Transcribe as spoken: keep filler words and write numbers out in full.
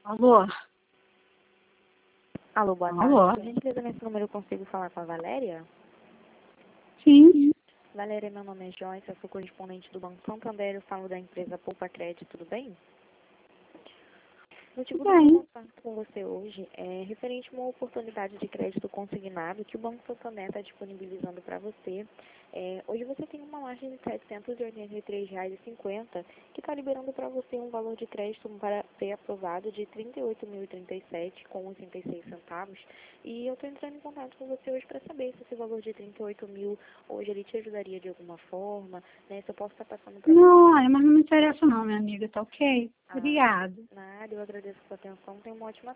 Alô? Alô, boa Alô? tarde. Por gentileza, nesse número eu consigo falar com a Valéria? Sim. Valéria, meu nome é Joyce, eu sou correspondente do Banco Santander, eu falo da empresa Poupa Crédito, tudo bem? O motivo do meu Bem. contato com você hoje é referente a uma oportunidade de crédito consignado que o Banco Santander está disponibilizando para você. É, hoje você tem uma margem de setecentos e oitenta e três reais e cinquenta centavos que está liberando para você um valor de crédito para ser aprovado de trinta e oito mil e trinta e sete reais com oitenta e seis centavos. E eu estou entrando em contato com você hoje para saber se esse valor de trinta e oito mil hoje ele te ajudaria de alguma forma, né? Se eu posso estar passando para você. Não, olha, mas não me interessa não, minha amiga, tá ok? Ah, Obrigada. nada, eu agradeço a sua atenção, tenha uma ótima